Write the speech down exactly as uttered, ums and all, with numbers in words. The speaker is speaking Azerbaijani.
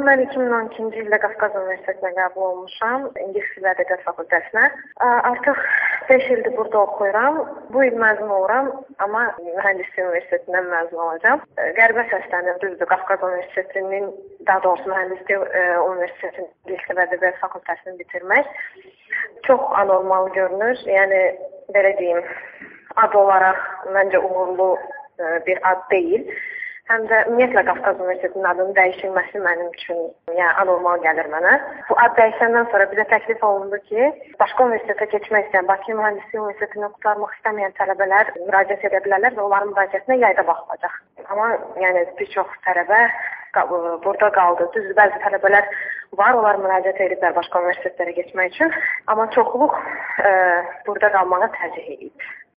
mən iki min on ikinci ildə Qafqaz Universitetinə qəbul olmuşam, İngilis dili və ədəbiyyat fakültəsinə. Artıq beş ildir burada oxuyuram. Bu il məzun oluram, amma mühəndislik universitetindən məzun olacağam. Qəribə səslənir, düzdür, Qafqaz Universitetinin, daha doğrusu mühəndislik universitetinin İngilis dili və ədəbiyyat fakültəsini bitirmək çox anormal görünür. Yəni, belə deyim, ad olaraq məncə uğurlu bir ad deyil. Həm də ümumiyyətlə Qafqaz Universitetinin adının dəyişilməsi mənim üçün yəni, anormal gəlir mənə. Bu ad dəyişəndən sonra bizə təklif olundu ki, başqa universitetə keçmək istəyən, Bakı Mühəndislik Universitetini qurtarmaq istəməyən tələbələr müraciət edə bilərlər və onların müraciətinə yayda baxılacaq. Amma yəni, bir çox tələbə burada qaldı. Düzdür, bəzi tələbələr var, onlar müraciət ediblər başqa universitetlərə keçmək üçün, amma çoxluq e, burada qalmağa tərcih edib.